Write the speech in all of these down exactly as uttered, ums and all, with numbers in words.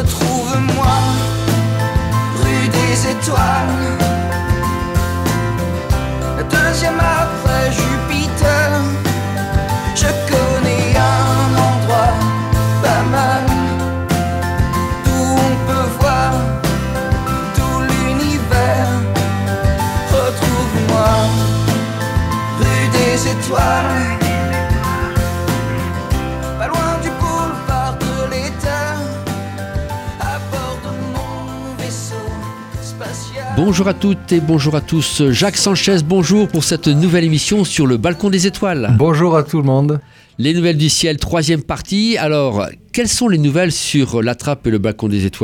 Retrouve-moi, rue des étoiles, deuxième après Jupiter. Je connais un endroit pas mal, d'où on peut voir tout l'univers. Retrouve-moi, rue des étoiles, pas loin du boulevard de l'État, à bord de mon vaisseau spatial. Bonjour à toutes et bonjour à tous. Jacques Sanchez, bonjour pour cette nouvelle émission sur le balcon des étoiles. Bonjour à tout le monde. Les nouvelles du ciel, troisième partie. Alors, quelles sont les nouvelles sur la trappe et le balcon des étoiles ?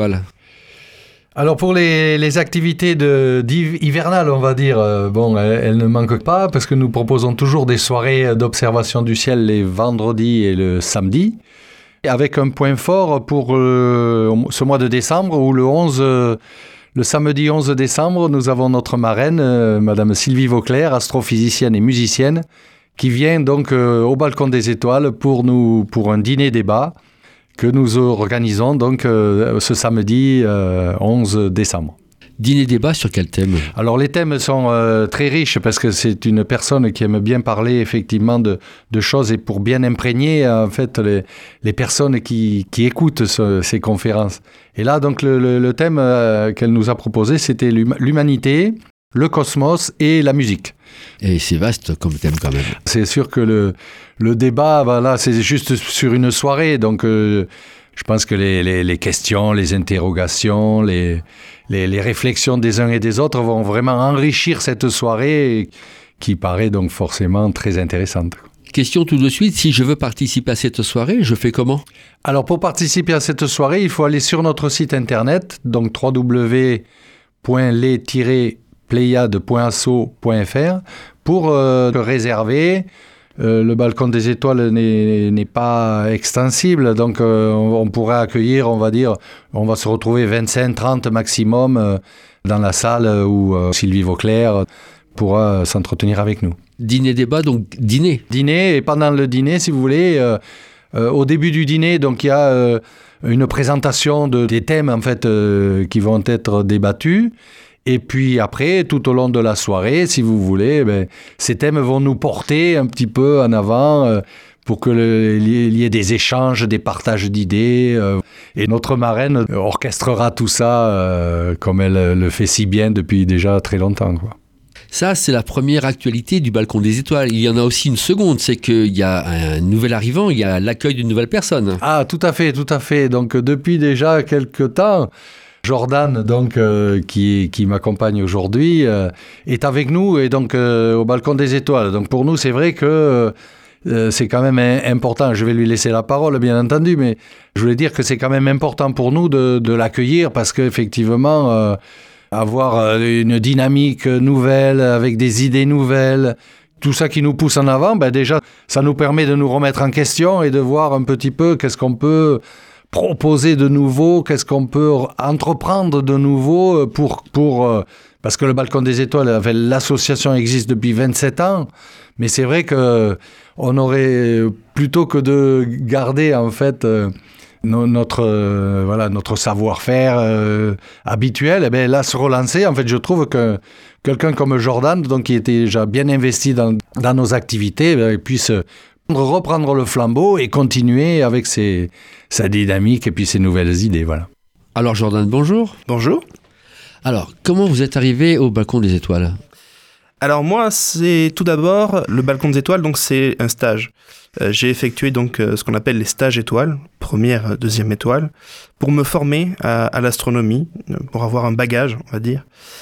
Alors pour les, les activités de, hivernales, on va dire, euh, bon, elles, elles ne manquent pas parce que nous proposons toujours des soirées d'observation du ciel les vendredis et le samedi, avec un point fort pour euh, ce mois de décembre où le onze, euh, le samedi onze décembre, nous avons notre marraine, euh, Madame Sylvie Vauclair, astrophysicienne et musicienne, qui vient donc euh, au balcon des étoiles pour nous pour un dîner-débat que nous organisons donc euh, ce samedi euh, onze décembre. Dîner-débat sur quel thème ? Alors les thèmes sont euh, très riches parce que c'est une personne qui aime bien parler effectivement de, de choses et pour bien imprégner en fait les, les personnes qui, qui écoutent ce, ces conférences. Et là donc le, le, le thème euh, qu'elle nous a proposé c'était l'humanité, le cosmos et la musique. Et c'est vaste comme thème quand même. C'est sûr que le, le débat, ben là, c'est juste sur une soirée. Donc, euh, je pense que les, les, les questions, les interrogations, les, les, les réflexions des uns et des autres vont vraiment enrichir cette soirée qui paraît donc forcément très intéressante. Question tout de suite, si je veux participer à cette soirée, je fais comment ? Alors, pour participer à cette soirée, il faut aller sur notre site internet, donc w w w point les tiret pléiade point asso point f r pour euh, réserver. Euh, le balcon des étoiles n'est, n'est pas extensible, donc euh, on, on pourrait accueillir, on va dire, on va se retrouver vingt-cinq trente maximum euh, dans la salle où euh, Sylvie Vauclair pourra s'entretenir avec nous. Dîner-débat, donc dîner. Dîner, et pendant le dîner, si vous voulez, euh, euh, au début du dîner, donc il y a euh, une présentation de, des thèmes en fait, euh, qui vont être débattus. Et puis après, tout au long de la soirée, si vous voulez, ben, ces thèmes vont nous porter un petit peu en avant euh, pour qu'il y ait des échanges, des partages d'idées. Euh, et notre marraine orchestrera tout ça euh, comme elle le fait si bien depuis déjà très longtemps, quoi. Ça, c'est la première actualité du balcon des étoiles. Il y en a aussi une seconde, c'est qu'il y a un nouvel arrivant, il y a l'accueil d'une nouvelle personne. Ah, tout à fait, tout à fait. Donc depuis déjà quelques temps, Jordan, donc, euh, qui, qui m'accompagne aujourd'hui, euh, est avec nous et donc euh, au balcon des étoiles. Donc pour nous, c'est vrai que euh, c'est quand même important. Je vais lui laisser la parole, bien entendu, mais je voulais dire que c'est quand même important pour nous de, de l'accueillir parce qu'effectivement, euh, avoir une dynamique nouvelle, avec des idées nouvelles, tout ça qui nous pousse en avant, ben déjà, ça nous permet de nous remettre en question et de voir un petit peu qu'est-ce qu'on peut proposer de nouveau, qu'est-ce qu'on peut entreprendre de nouveau pour, pour parce que le balcon des étoiles, l'association existe depuis vingt-sept ans, mais c'est vrai que on aurait, plutôt que de garder en fait notre, euh, voilà, notre savoir-faire euh, habituel, eh bien, là se relancer, en fait je trouve que quelqu'un comme Jordan, donc, qui était déjà bien investi dans, dans nos activités, eh bien, puisse reprendre le flambeau et continuer avec ses, sa dynamique et puis ses nouvelles idées. Voilà. Alors Jordan, bonjour. Bonjour. Alors, comment vous êtes arrivé au balcon des étoiles ? Alors moi, c'est tout d'abord le balcon des étoiles, donc c'est un stage. Euh, j'ai effectué donc euh, ce qu'on appelle les stages étoiles, première, deuxième étoile, pour me former à, à l'astronomie, pour avoir un bagage, on va dire.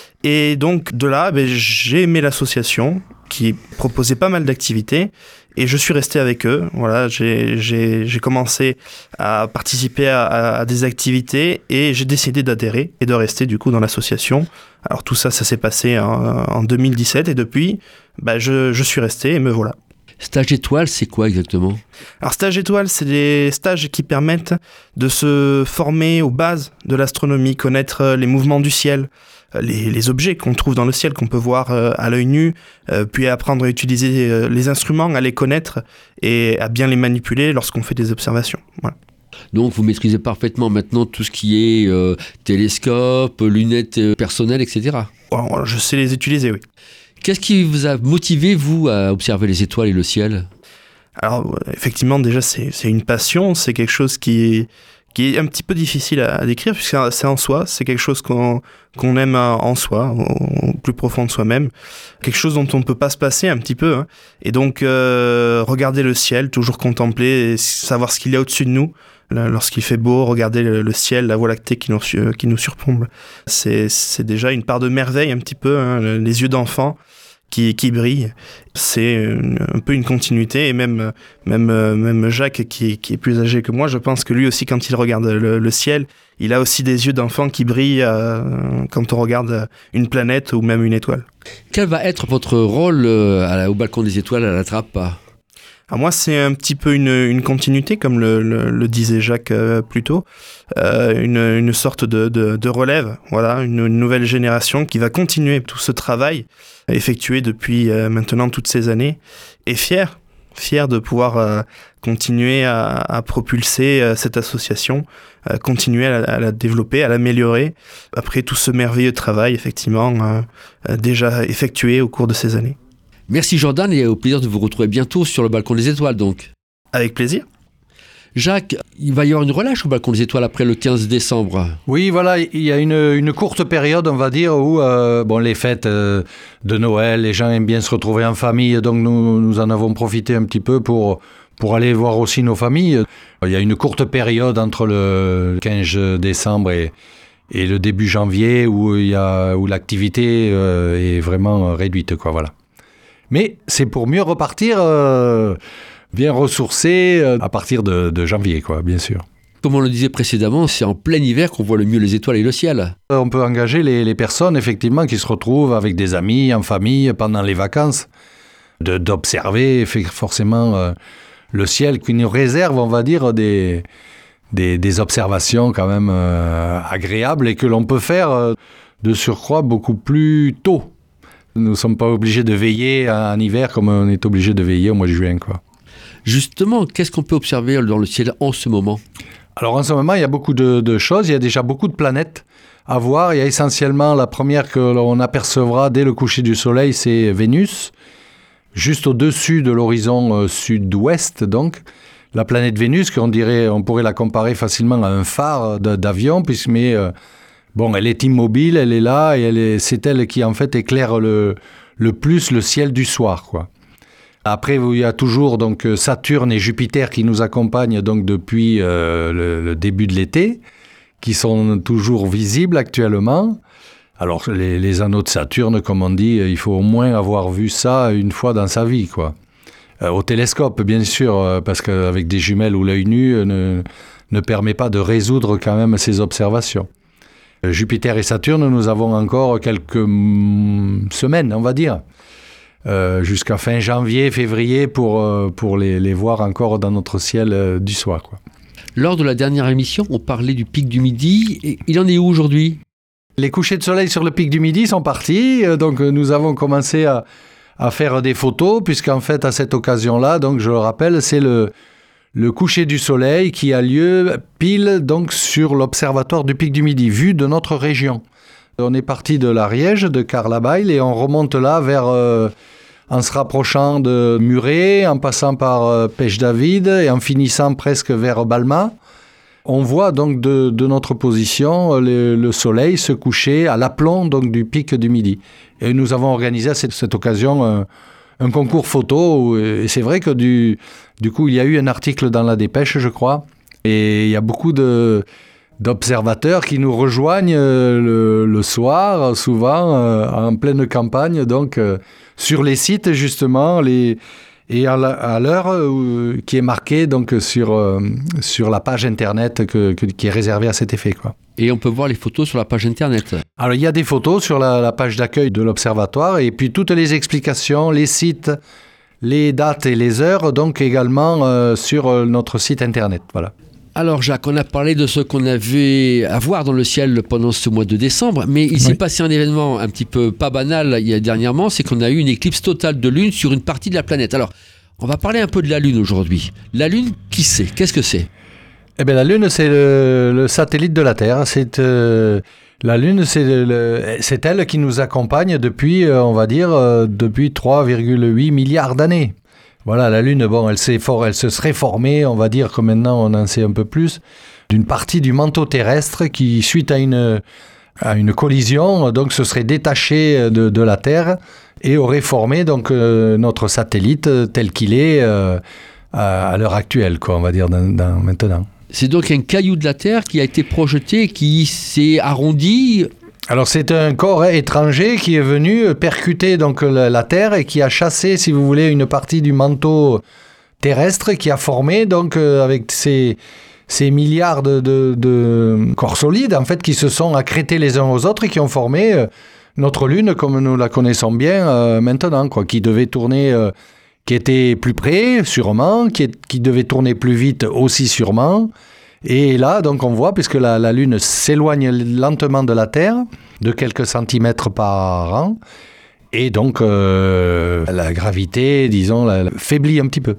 Et donc de là, ben, j'ai aimé l'association qui proposait pas mal d'activités. Et je suis resté avec eux. Voilà, j'ai, j'ai, j'ai commencé à participer à, à, à des activités et j'ai décidé d'adhérer et de rester du coup dans l'association. Alors tout ça, ça s'est passé en, en deux mille dix-sept et depuis, bah, je, je suis resté et me voilà. Stage étoile, c'est quoi exactement ? Alors stage étoile, c'est des stages qui permettent de se former aux bases de l'astronomie, connaître les mouvements du ciel, les, les objets qu'on trouve dans le ciel, qu'on peut voir à l'œil nu, puis apprendre à utiliser les instruments, à les connaître et à bien les manipuler lorsqu'on fait des observations. Voilà. Donc vous maîtrisez parfaitement maintenant tout ce qui est euh, télescope, lunettes euh, personnelles, et cetera. Alors, je sais les utiliser, oui. Qu'est-ce qui vous a motivé, vous, à observer les étoiles et le ciel ? Alors, effectivement, déjà, c'est, c'est une passion, c'est quelque chose qui, qui est un petit peu difficile à, à décrire, puisque c'est en soi, c'est quelque chose qu'on, qu'on aime en soi, au, au plus profond de soi-même, quelque chose dont on ne peut pas se passer un petit peu, hein. Et donc, euh, regarder le ciel, toujours contempler, et savoir ce qu'il y a au-dessus de nous, lorsqu'il fait beau, regarder le, le ciel, la voie lactée qui nous, qui nous surplombe, c'est, c'est déjà une part de merveille un petit peu, hein, les yeux d'enfant qui, qui brillent, c'est une, un peu une continuité, et même, même, même Jacques qui, qui est plus âgé que moi, je pense que lui aussi quand il regarde le, le ciel, il a aussi des yeux d'enfant qui brillent euh, quand on regarde une planète ou même une étoile. Quel va être votre rôle euh, à la, au balcon des étoiles à la Trappe ? Alors moi, c'est un petit peu une, une continuité, comme le, le, le disait Jacques euh, plus tôt, euh, une, une sorte de, de, de relève, voilà, une, une nouvelle génération qui va continuer tout ce travail effectué depuis euh, maintenant toutes ces années, et fier, fier de pouvoir euh, continuer à, à propulser euh, cette association, euh, continuer à la, à la développer, à l'améliorer, après tout ce merveilleux travail, effectivement, euh, euh, déjà effectué au cours de ces années. Merci Jordan, et au plaisir de vous retrouver bientôt sur le balcon des étoiles donc. Avec plaisir. Jacques, il va y avoir une relâche au balcon des étoiles après le quinze décembre. Oui, voilà, il y a une, une courte période, on va dire, où euh, bon, les fêtes euh, de Noël, les gens aiment bien se retrouver en famille, donc nous, nous en avons profité un petit peu pour, pour aller voir aussi nos familles. Il y a une courte période entre le quinze décembre et, et le début janvier où, il y a, où l'activité euh, est vraiment réduite, quoi, voilà. Mais c'est pour mieux repartir, euh, bien ressourcé euh, à partir de, de janvier, quoi, bien sûr. Comme on le disait précédemment, c'est en plein hiver qu'on voit le mieux les étoiles et le ciel. Euh, on peut engager les, les personnes, effectivement, qui se retrouvent avec des amis, en famille, pendant les vacances, de, d'observer forcément euh, le ciel, qui nous réserve, on va dire, des, des, des observations quand même euh, agréables et que l'on peut faire euh, de surcroît beaucoup plus tôt. Nous ne sommes pas obligés de veiller en hiver comme on est obligé de veiller au mois de juin, quoi. Justement, qu'est-ce qu'on peut observer dans le ciel en ce moment ? Alors en ce moment, il y a beaucoup de, de choses. Il y a déjà beaucoup de planètes à voir. Il y a essentiellement la première que l'on apercevra dès le coucher du soleil, c'est Vénus, juste au-dessus de l'horizon euh, sud-ouest, donc. La planète Vénus, qu'on dirait, on pourrait la comparer facilement à un phare de, d'avion, puisque mais euh, bon, elle est immobile, elle est là, et elle est, c'est elle qui, en fait, éclaire le, le plus le ciel du soir, quoi. Après, il y a toujours donc, Saturne et Jupiter qui nous accompagnent donc, depuis euh, le, le début de l'été, qui sont toujours visibles actuellement. Alors, les, les anneaux de Saturne, comme on dit, il faut au moins avoir vu ça une fois dans sa vie, quoi. Euh, au télescope, bien sûr, parce qu'avec des jumelles ou l'œil nu ne, ne permet pas de résoudre quand même ces observations. Jupiter et Saturne, nous avons encore quelques mm, semaines, on va dire, euh, jusqu'à fin janvier, février, pour, euh, pour les, les voir encore dans notre ciel euh, du soir, quoi. Lors de la dernière émission, on parlait du pic du Midi. Et il en est où aujourd'hui ? Les couchers de soleil sur le pic du Midi sont partis, donc nous avons commencé à, à faire des photos, puisqu'en fait, à cette occasion-là, donc je le rappelle, c'est le... le coucher du soleil qui a lieu pile donc sur l'observatoire du Pic du Midi, vu de notre région. On est parti de l'Ariège, de Carlabaille, et on remonte là vers, euh, en se rapprochant de Muret, en passant par euh, Pêche-David et en finissant presque vers Balma. On voit donc de, de notre position le, le soleil se coucher à l'aplomb donc du Pic du Midi. Et nous avons organisé à cette, cette occasion un, un concours photo, et c'est vrai que du... Du coup, il y a eu un article dans la Dépêche, je crois, et il y a beaucoup de, d'observateurs qui nous rejoignent le, le soir, souvent euh, en pleine campagne, donc euh, sur les sites justement, les, et à, la, à l'heure euh, qui est marquée donc, sur, euh, sur la page internet que, que, qui est réservée à cet effet, quoi. Et on peut voir les photos sur la page internet. Alors, il y a des photos sur la, la page d'accueil de l'observatoire, et puis toutes les explications, les sites, les dates et les heures, donc également euh, sur euh, notre site internet. Voilà. Alors Jacques, on a parlé de ce qu'on avait à voir dans le ciel pendant ce mois de décembre, mais il oui. s'est passé un événement un petit peu pas banal il y a dernièrement, c'est qu'on a eu une éclipse totale de Lune sur une partie de la planète. Alors, on va parler un peu de la Lune aujourd'hui. La Lune, qui c'est ? Qu'est-ce que c'est ? Eh bien, la Lune, c'est le, le satellite de la Terre. C'est, euh, la Lune, c'est, le, le, c'est elle qui nous accompagne depuis, euh, on va dire, euh, depuis trois virgule huit milliards d'années. Voilà, la Lune, bon, elle, s'est for- elle se serait formée, on va dire que maintenant on en sait un peu plus, d'une partie du manteau terrestre qui, suite à une, à une collision, donc se serait détachée de, de la Terre et aurait formé donc, euh, notre satellite tel qu'il est euh, à, à l'heure actuelle, quoi, on va dire, dans, dans, maintenant. C'est donc un caillou de la Terre qui a été projeté, qui s'est arrondi. Alors c'est un corps étranger qui est venu percuter donc la, la Terre et qui a chassé, si vous voulez, une partie du manteau terrestre qui a formé donc euh, avec ces, ces milliards de, de, de corps solides en fait qui se sont accrétés les uns aux autres et qui ont formé euh, notre Lune comme nous la connaissons bien euh, maintenant, quoi, qui devait tourner, euh, qui était plus près sûrement, qui, est, qui devait tourner plus vite aussi sûrement. Et là, donc, on voit, puisque la, la Lune s'éloigne lentement de la Terre, de quelques centimètres par an, et donc euh, la gravité, disons, la, la faiblit un petit peu.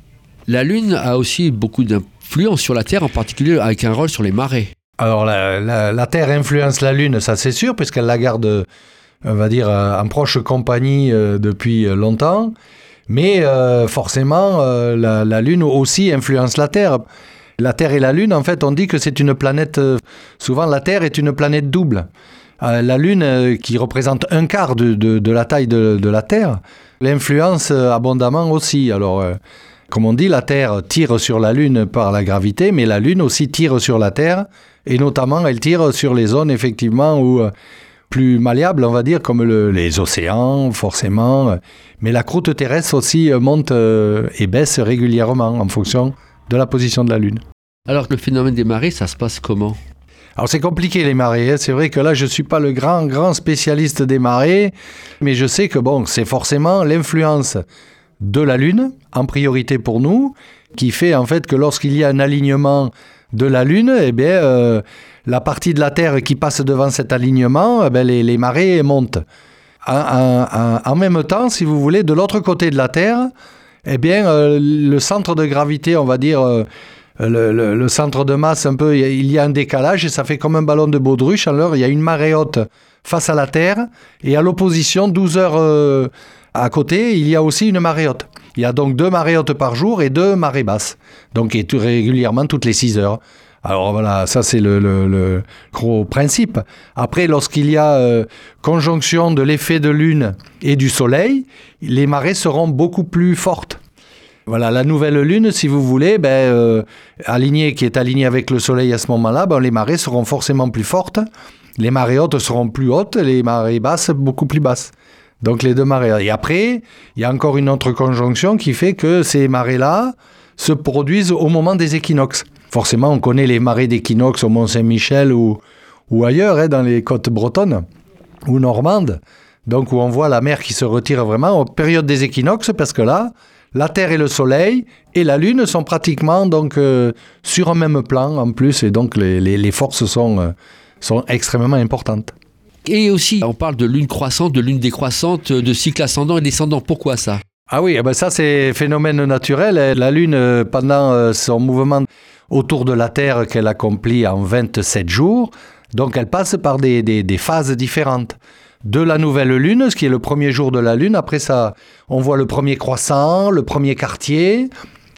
La Lune a aussi beaucoup d'influence sur la Terre, en particulier avec un rôle sur les marées. Alors, la, la, la Terre influence la Lune, ça c'est sûr, puisqu'elle la garde, on va dire, en proche compagnie euh, depuis longtemps, mais euh, forcément, euh, la, la Lune aussi influence la Terre. La Terre et la Lune, en fait, on dit que c'est une planète... Euh, souvent, la Terre est une planète double. Euh, la Lune, euh, qui représente un quart de, de, de la taille de, de la Terre, l'influence euh, abondamment aussi. Alors, euh, comme on dit, la Terre tire sur la Lune par la gravité, mais la Lune aussi tire sur la Terre, et notamment, elle tire sur les zones, effectivement, où... Euh, plus malléables, on va dire, comme le, les océans, forcément. Mais la croûte terrestre aussi monte euh, et baisse régulièrement en fonction de la position de la Lune. Alors, le phénomène des marées, ça se passe comment ? Alors, c'est compliqué, les marées. Hein. C'est vrai que là, je ne suis pas le grand, grand spécialiste des marées, mais je sais que, bon, c'est forcément l'influence de la Lune, en priorité pour nous, qui fait, en fait, que lorsqu'il y a un alignement de la Lune, eh bien... Euh, la partie de la Terre qui passe devant cet alignement, eh bien, les, les marées montent. En, en, en même temps, si vous voulez, de l'autre côté de la Terre, eh bien, euh, le centre de gravité, on va dire, euh, le, le, le centre de masse, un peu, il y a un décalage et ça fait comme un ballon de baudruche. Alors, il y a une marée haute face à la Terre et à l'opposition, douze heures euh, à côté, il y a aussi une marée haute. Il y a donc deux marées hautes par jour et deux marées basses, donc et tout régulièrement toutes les six heures. Alors voilà, ça c'est le, le, le gros principe. Après, lorsqu'il y a euh, conjonction de l'effet de Lune et du Soleil, les marées seront beaucoup plus fortes. Voilà, la nouvelle Lune, si vous voulez, ben, euh, alignée, qui est alignée avec le Soleil à ce moment-là, ben, les marées seront forcément plus fortes. Les marées hautes seront plus hautes, les marées basses beaucoup plus basses. Donc les deux marées. Et après, il y a encore une autre conjonction qui fait que ces marées-là se produisent au moment des équinoxes. Forcément, on connaît les marées d'équinoxe au Mont-Saint-Michel ou, ou ailleurs, hein, dans les côtes bretonnes ou normandes. Donc, où on voit la mer qui se retire vraiment aux périodes des équinoxes, parce que là, la Terre et le Soleil et la Lune sont pratiquement donc, euh, sur un même plan en plus, et donc les, les, les forces sont, euh, sont extrêmement importantes. Et aussi, on parle de lune croissante, de lune décroissante, de cycle ascendant et descendant. Pourquoi ça ? Ah oui, eh ben ça c'est phénomène naturel. La Lune, pendant son mouvement autour de la Terre qu'elle accomplit en vingt-sept jours, donc elle passe par des, des, des phases différentes. De la nouvelle Lune, ce qui est le premier jour de la Lune, après ça, on voit le premier croissant, le premier quartier,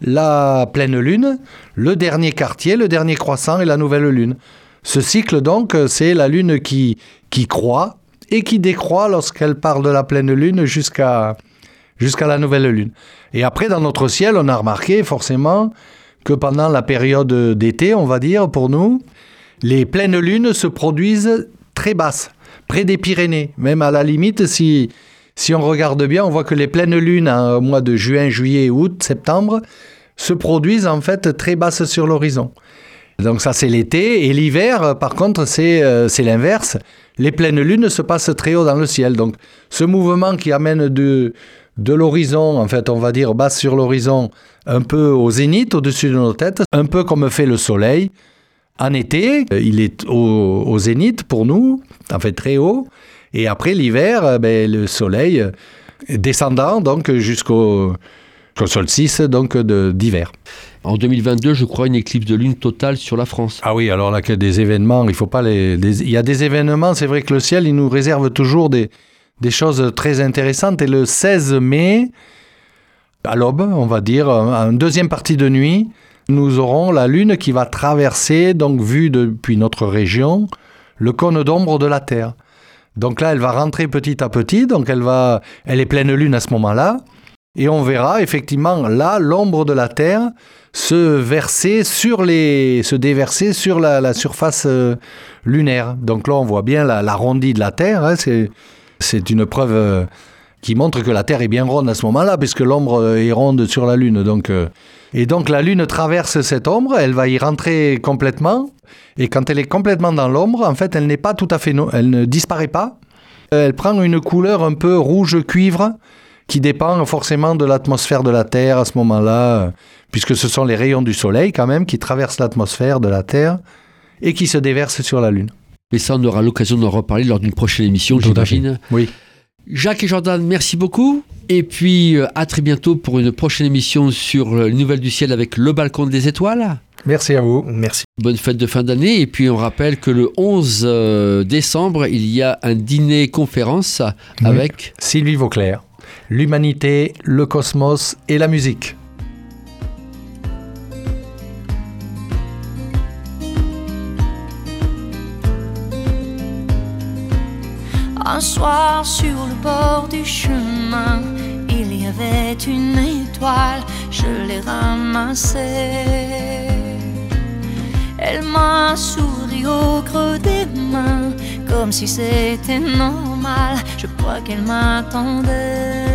la pleine Lune, le dernier quartier, le dernier croissant et la nouvelle Lune. Ce cycle donc, c'est la Lune qui, qui croît et qui décroît lorsqu'elle part de la pleine Lune jusqu'à... jusqu'à la nouvelle Lune. Et après, dans notre ciel, on a remarqué forcément que pendant la période d'été, on va dire, pour nous, les pleines lunes se produisent très basses, près des Pyrénées. Même à la limite, si, si on regarde bien, on voit que les pleines lunes, au mois de juin, juillet, août, septembre, se produisent en fait très basses sur l'horizon. Donc ça, c'est l'été. Et l'hiver, par contre, c'est, euh, c'est l'inverse. Les pleines lunes se passent très haut dans le ciel. Donc ce mouvement qui amène de... de l'horizon, en fait, on va dire basse sur l'horizon, un peu au zénith, au-dessus de nos têtes, un peu comme fait le soleil. En été, il est au, au zénith pour nous, en fait très haut. Et après l'hiver, ben, le soleil descendant donc jusqu'au, jusqu'au solstice donc, de, d'hiver. en deux mille vingt-deux, je crois, une éclipse de lune totale sur la France. Ah oui, alors là, qu'il y a des événements, il faut pas les, des, il y a des événements, c'est vrai que le ciel, il nous réserve toujours des, des choses très intéressantes. Et le seize mai, à l'aube, on va dire, en deuxième partie de nuit, nous aurons la lune qui va traverser, donc vue depuis notre région, le cône d'ombre de la Terre. Donc là, elle va rentrer petit à petit, donc elle va, elle est pleine lune à ce moment-là, et on verra effectivement là l'ombre de la Terre se verser sur les, se déverser sur la, la surface euh, lunaire. Donc là, on voit bien la- l'arrondi de la Terre. Hein, c'est, c'est une preuve euh, qui montre que la Terre est bien ronde à ce moment-là, puisque l'ombre euh, est ronde sur la Lune. Donc, euh, et donc la Lune traverse cette ombre, elle va y rentrer complètement. Et quand elle est complètement dans l'ombre, en fait, elle n'est pas tout à fait, no- elle ne disparaît pas. Elle prend une couleur un peu rouge cuivre, qui dépend forcément de l'atmosphère de la Terre à ce moment-là, euh, puisque ce sont les rayons du Soleil quand même qui traversent l'atmosphère de la Terre et qui se déversent sur la Lune. Et ça, on aura l'occasion d'en reparler lors d'une prochaine émission, Tout à fait. j'imagine. Oui. Jacques et Jordan, merci beaucoup. Et puis, euh, à très bientôt pour une prochaine émission sur euh, les nouvelles du ciel avec le balcon des étoiles. Merci à vous. Merci. Bonne fête de fin d'année. Et puis, on rappelle que le onze euh, décembre, il y a un dîner-conférence Oui. avec... Sylvie Vauclair. L'humanité, le cosmos et la musique. Un soir sur le bord du chemin, il y avait une étoile, je l'ai ramassée. Elle m'a souri au creux des mains, comme si c'était normal, je crois qu'elle m'attendait.